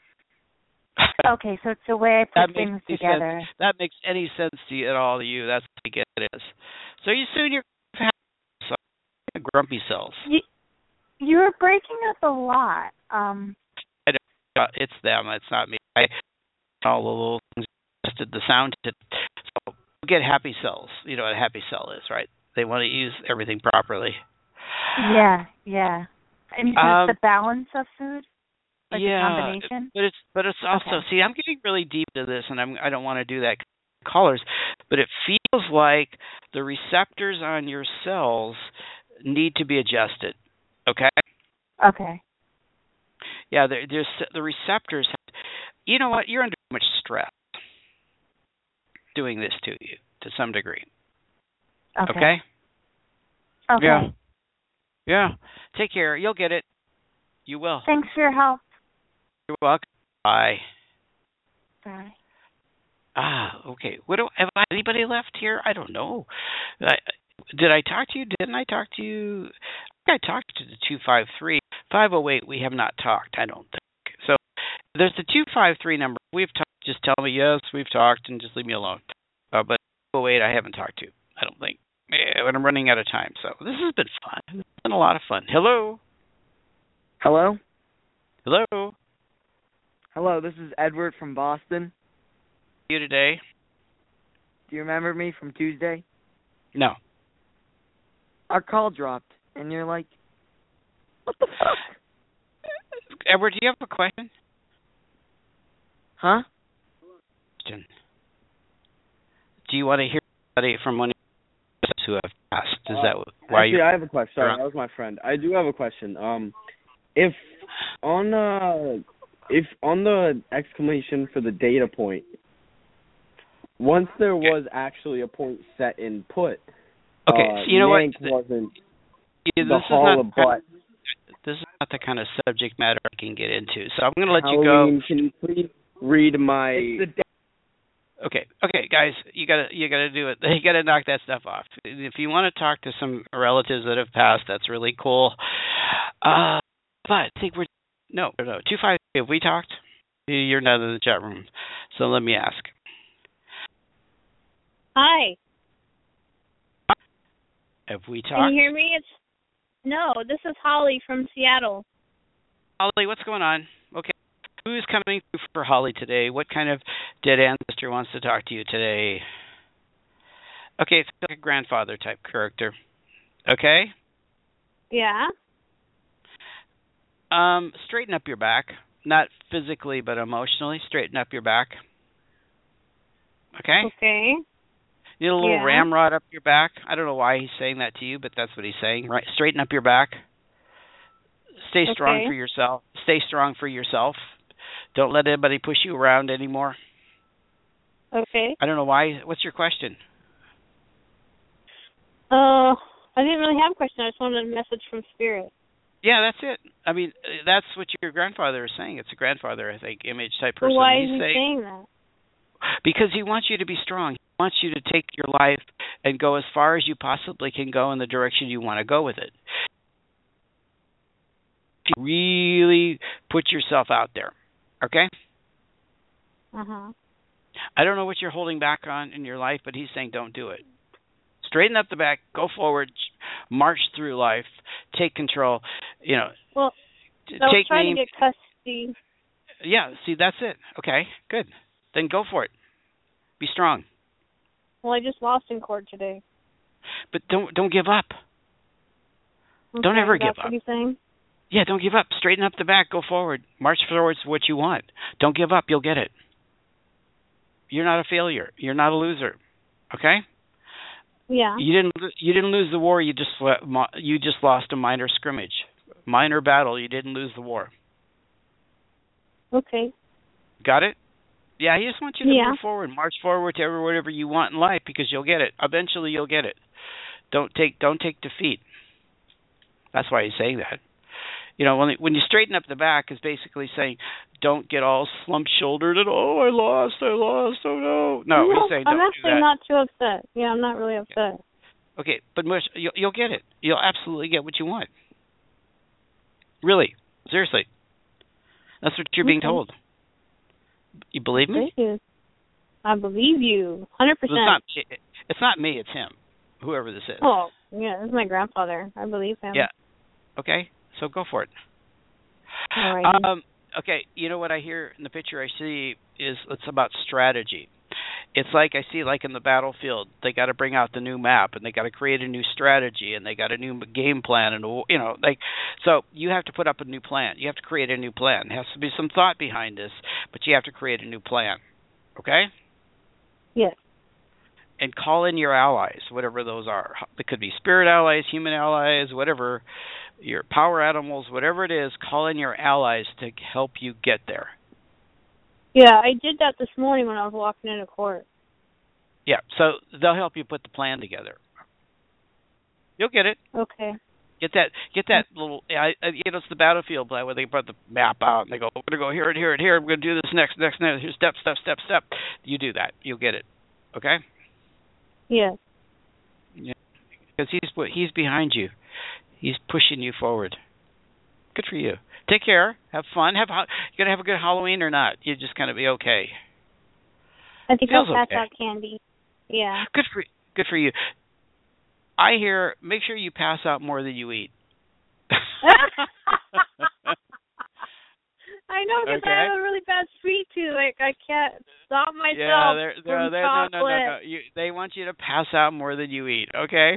[SPEAKER 9] Okay, so it's the way I put
[SPEAKER 2] that
[SPEAKER 9] things
[SPEAKER 2] makes
[SPEAKER 9] together.
[SPEAKER 2] Sense. That makes any sense to you at all to you. That's what I get it is. So you soon you're having grumpy cells.
[SPEAKER 9] You, you're breaking up a lot. Um,
[SPEAKER 2] I don't, uh, it's them. It's not me. I all the little things adjusted the sound to. So you get happy cells. You know what a happy cell is, right? They want to use everything properly.
[SPEAKER 9] Yeah, yeah. And you said
[SPEAKER 2] um,
[SPEAKER 9] the balance of food. Like
[SPEAKER 2] yeah,
[SPEAKER 9] the combination?
[SPEAKER 2] but it's but it's also
[SPEAKER 9] okay.
[SPEAKER 2] see I'm getting really deep into this and I'm I don't want to do that callers, but it feels like the receptors on your cells need to be adjusted. Okay.
[SPEAKER 9] Okay.
[SPEAKER 2] Yeah, there, there's the receptors. You know what? You're under too much stress doing this to you to some degree.
[SPEAKER 9] Okay.
[SPEAKER 2] Okay.
[SPEAKER 9] Okay.
[SPEAKER 2] Yeah. Yeah. Take care. You'll get it. You will.
[SPEAKER 9] Thanks for your help.
[SPEAKER 2] You're welcome. Bye.
[SPEAKER 9] Bye.
[SPEAKER 2] Ah, okay. What do have I, anybody left here? I don't know. I, did I talk to you? Didn't I talk to you? I think I talked to the two five three five oh eight. We have not talked. I don't think so. There's the two five three number. We've talked. Just tell me yes, we've talked, and just leave me alone. Uh, but oh wait, I haven't talked to. I don't think. Yeah, but I'm running out of time. So this has been fun. It's been a lot of fun. Hello.
[SPEAKER 10] Hello?
[SPEAKER 2] Hello.
[SPEAKER 10] Hello, this is Edward from Boston.
[SPEAKER 2] You today?
[SPEAKER 10] Do you remember me from Tuesday?
[SPEAKER 2] No.
[SPEAKER 10] Our call dropped, and you're like, what the fuck?
[SPEAKER 2] Edward, do you have a question?
[SPEAKER 10] Huh?
[SPEAKER 2] Question. Do you want to hear somebody from one of your who have passed? Is
[SPEAKER 11] uh,
[SPEAKER 2] that why
[SPEAKER 11] actually,
[SPEAKER 2] you
[SPEAKER 11] I have a question. Sorry, that was my friend. I do have a question. Um, if on uh, if on the exclamation for the data point, once there was actually a point set in put,
[SPEAKER 2] okay,
[SPEAKER 11] uh,
[SPEAKER 2] so you know
[SPEAKER 11] Nank
[SPEAKER 2] what?
[SPEAKER 11] wasn't
[SPEAKER 2] Yeah,
[SPEAKER 11] the
[SPEAKER 2] this
[SPEAKER 11] Hall
[SPEAKER 2] is
[SPEAKER 11] of
[SPEAKER 2] not
[SPEAKER 11] Butt.
[SPEAKER 2] this is not the kind of subject matter I can get into. So I'm going to let
[SPEAKER 11] Halloween,
[SPEAKER 2] you go.
[SPEAKER 11] Can you please read my?
[SPEAKER 10] It's the
[SPEAKER 2] Okay, okay, guys, you gotta you gotta do it. You gotta knock that stuff off. If you want to talk to some relatives that have passed, that's really cool. Uh, but I think we're no, no, two five. Have we talked? You're not in the chat room, so let me ask.
[SPEAKER 12] Hi.
[SPEAKER 2] Have we talked?
[SPEAKER 12] Can you hear me? It's no. This is Holly from Seattle.
[SPEAKER 2] Holly, what's going on? Okay, who's coming through for Holly today? What kind of dead ancestor wants to talk to you today? Okay, it's like a grandfather type character. Okay.
[SPEAKER 12] Yeah.
[SPEAKER 2] Um, straighten up your back, not physically but emotionally. Straighten up your back. Okay.
[SPEAKER 12] Okay.
[SPEAKER 2] You need a little
[SPEAKER 12] yeah.
[SPEAKER 2] ramrod up your back. I don't know why he's saying that to you, but that's what he's saying. Right? Straighten up your back. Stay strong
[SPEAKER 12] okay.
[SPEAKER 2] for yourself. Stay strong for yourself. Don't let anybody push you around anymore.
[SPEAKER 12] Okay.
[SPEAKER 2] I don't know why. What's your question?
[SPEAKER 12] Uh, I didn't really have a question. I just wanted a message from Spirit.
[SPEAKER 2] Yeah, that's it. I mean, that's what your grandfather is saying. It's a grandfather, I think, image type person.
[SPEAKER 12] Well, why
[SPEAKER 2] he's
[SPEAKER 12] is he
[SPEAKER 2] saying,
[SPEAKER 12] saying that?
[SPEAKER 2] Because he wants you to be strong. He wants you to take your life and go as far as you possibly can go in the direction you want to go with it. If you really put yourself out there, okay?
[SPEAKER 12] Uh-huh.
[SPEAKER 2] I don't know what you're holding back on in your life, but he's saying don't do it. Straighten up the back, go forward, march through life, take control. You know.
[SPEAKER 12] Well, I was
[SPEAKER 2] take
[SPEAKER 12] trying
[SPEAKER 2] name,
[SPEAKER 12] to get custody.
[SPEAKER 2] Yeah, see, that's it. Okay, good. Then go for it. Be strong.
[SPEAKER 12] Well, I just lost in court today.
[SPEAKER 2] But don't don't give up.
[SPEAKER 12] Okay,
[SPEAKER 2] don't ever
[SPEAKER 12] that's
[SPEAKER 2] give
[SPEAKER 12] what
[SPEAKER 2] up.
[SPEAKER 12] You're saying?
[SPEAKER 2] Yeah, don't give up. Straighten up the back. Go forward. March towards what you want. Don't give up. You'll get it. You're not a failure. You're not a loser. Okay?
[SPEAKER 12] Yeah.
[SPEAKER 2] You didn't you didn't lose the war. You just you just lost a minor scrimmage, minor battle. You didn't lose the war.
[SPEAKER 12] Okay.
[SPEAKER 2] Got it? Yeah, he just wants you to
[SPEAKER 12] yeah.
[SPEAKER 2] move forward, march forward to whatever you want in life because you'll get it. Eventually, you'll get it. Don't take don't take defeat. That's why he's saying that. You know, when when you straighten up the back, is basically saying, don't get all slump-shouldered and oh, I lost, I lost, oh no. No,
[SPEAKER 12] no
[SPEAKER 2] he's saying don't
[SPEAKER 12] I'm actually
[SPEAKER 2] do that.
[SPEAKER 12] not too upset. Yeah, I'm not really upset.
[SPEAKER 2] Okay, but Mush, you'll, you'll get it. You'll absolutely get what you want. Really, seriously. That's what you're
[SPEAKER 12] okay.
[SPEAKER 2] being told. You believe me?
[SPEAKER 12] Thank you. I believe you, one hundred percent.
[SPEAKER 2] It's not, it's not me, it's him, whoever this is.
[SPEAKER 12] Oh, yeah, this is my grandfather. I believe him.
[SPEAKER 2] Yeah. Okay, so go for it.
[SPEAKER 12] All right.
[SPEAKER 2] Um, okay, you know what I hear in the picture I see is it's about strategy. It's like I see like in the battlefield, they got to bring out the new map and they got to create a new strategy and they got a new game plan and you know like so you have to put up a new plan. You have to create a new plan. There has to be some thought behind this, but you have to create a new plan. Okay?
[SPEAKER 12] Yes.
[SPEAKER 2] And call in your allies, whatever those are. It could be spirit allies, human allies, whatever, your power animals, whatever it is, call in your allies to help you get there.
[SPEAKER 12] Yeah, I did that this morning when I was walking into court.
[SPEAKER 2] Yeah, so they'll help you put the plan together. You'll get it.
[SPEAKER 12] Okay.
[SPEAKER 2] Get that, get that little, I, I, you know, it's the battlefield plan where they put the map out and they go, we're going to go here and here and here, we're going to do this next, next, next, here's step, step, step, step. You do that. You'll get it. Okay?
[SPEAKER 12] Yeah.
[SPEAKER 2] Yeah. Because he's, he's behind you. He's pushing you forward. Good for you. Take care. Have fun. Have you gonna have a good Halloween or not? You just gonna be okay.
[SPEAKER 12] I think
[SPEAKER 2] Feels
[SPEAKER 12] I'll pass
[SPEAKER 2] okay.
[SPEAKER 12] out candy. Yeah.
[SPEAKER 2] Good for good for you. I hear. Make sure you pass out more than you eat.
[SPEAKER 12] I know because
[SPEAKER 2] okay.
[SPEAKER 12] I have a really bad sweet tooth. Like I can't stop myself
[SPEAKER 2] yeah, they're, they're,
[SPEAKER 12] from
[SPEAKER 2] they're, no,
[SPEAKER 12] chocolate.
[SPEAKER 2] no, no, no. You, they want you to pass out more than you eat. Okay.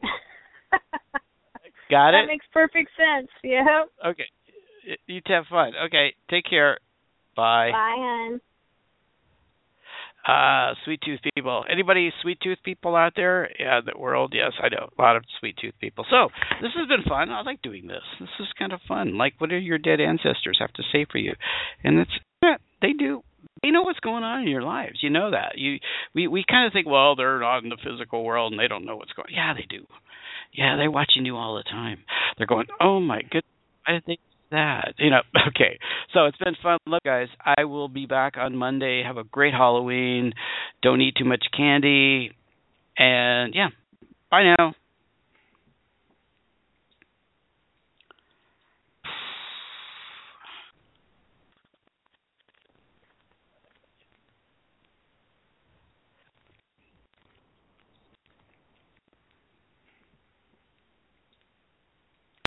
[SPEAKER 2] Got it.
[SPEAKER 12] That makes perfect sense. Yeah.
[SPEAKER 2] Okay. You have fun. Okay. Take care. Bye.
[SPEAKER 12] Bye, hon.
[SPEAKER 2] Uh, sweet tooth people. Anybody sweet tooth people out there? Yeah, the world. Yes, I know a lot of sweet tooth people. So this has been fun. I like doing this. This is kind of fun. Like, what do your dead ancestors have to say for you? And it's yeah, they do. They know what's going on in your lives. You know that. You we we kind of think, well, they're not in the physical world and they don't know what's going on. Yeah, they do. Yeah, they're watching you all the time. They're going, oh my goodness, I didn't think that. You know. Okay. So it's been fun. Look, guys, I will be back on Monday. Have a great Halloween. Don't eat too much candy. And, yeah, bye now.